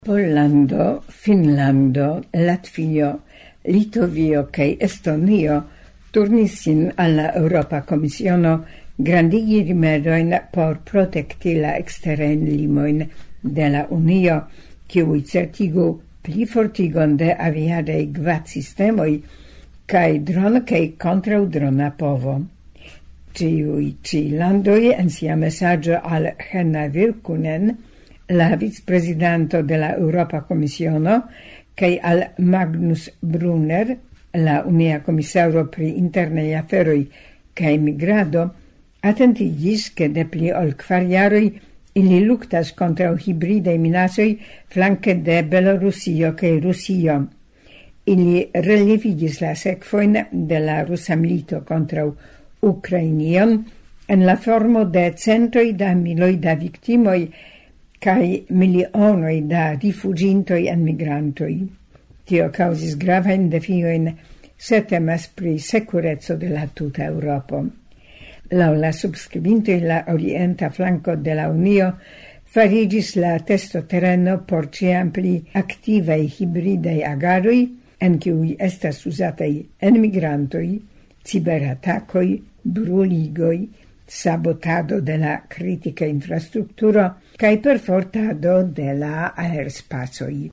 Pollando, Finnlando, Latvio, Litovio kaj Estonio turnis sin al la Europa Komisiono grandigi rimedojn por protekti la eksterajn limojn de la Unio, kiuj certigu plifortigon de aviadaj gvadsistemoj kaj dron kaj kontraŭdrona povo. Tiuj ĉi landoj en sia mesaĝo al Henna Virkkunen, la vicepresidento de la Europa Komisiono, kaj al Magnus Brunner, la Unia Komisaro pri internaj aferoj kaj migrado, atentigis ke de pli ol 4 jaroj ili luktas kontraŭ hibridaj minacoj flanke de Belorusio kaj Rusio. Ili relevigis la sekvojn de la rusa milito kontraŭ Ukrainion en la formo de centoj da miloj da viktimoj kai milionoi da rifugintoi en migrantoi. Tio causis gravain defiojn se temas pri securezzo de la tuta Europo. Lau la subscribintoi la orienta flanco de la Unio farigis la testo terreno por ciam pli activei hibridei agaroi, en cui estas usatei enmigrantoi, ciberatacoi, bruligoi, sabotado de la critica infrastrukturo kaj perfortado de la aerspacoj.